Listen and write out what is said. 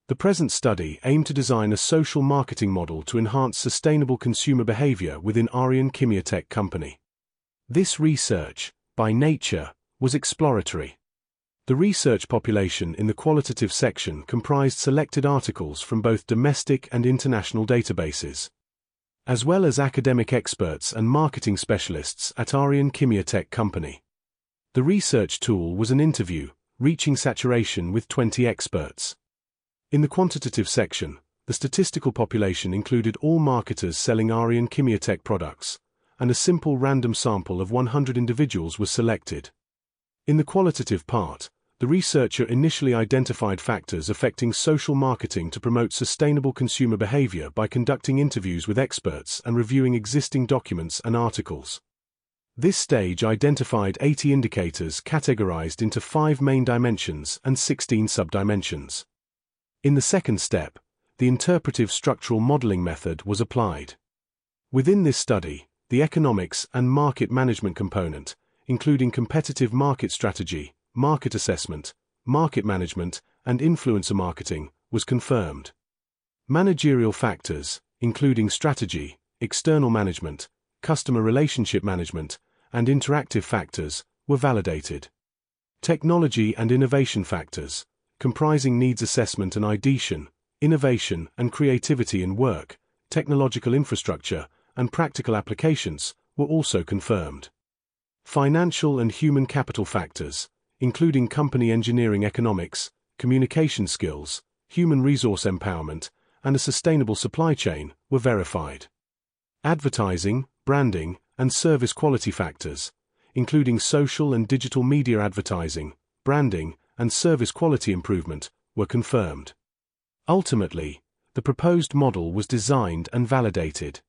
The present study aimed to design a social marketing model to enhance sustainable consumer behavior within Arion Chemiotech Company. This research, by nature, was exploratory. The research population in the qualitative section comprised selected articles from both domestic and international databases, as well as academic experts and marketing specialists at Arion Chemiotech Company. The research tool was an interview, reaching saturation with 20 experts. In the quantitative section, the statistical population included all marketers selling Arion Chemiotech products, and a simple random sample of 100 individuals was selected. In the qualitative part, the researcher initially identified factors affecting social marketing to promote sustainable consumer behavior by conducting interviews with experts and reviewing existing documents and articles. This stage identified 80 indicators categorized into 5 main dimensions and 16 subdimensions. In the second step, the interpretive structural modeling method was applied. Within this study, the economics and market management component, including competitive market strategy, market assessment, market management, and influencer marketing, was confirmed. Managerial factors, including strategy, external management, customer relationship management, and interactive factors, were validated. Technology and innovation factors, comprising needs assessment and ideation, innovation and creativity in work, technological infrastructure, and practical applications, were also confirmed. Financial and human capital factors, including company engineering economics, communication skills, human resource empowerment, and a sustainable supply chain, were verified. Advertising, branding, and service quality factors, including social and digital media advertising, branding, and service quality improvement, were confirmed. Ultimately, the proposed model was designed and validated.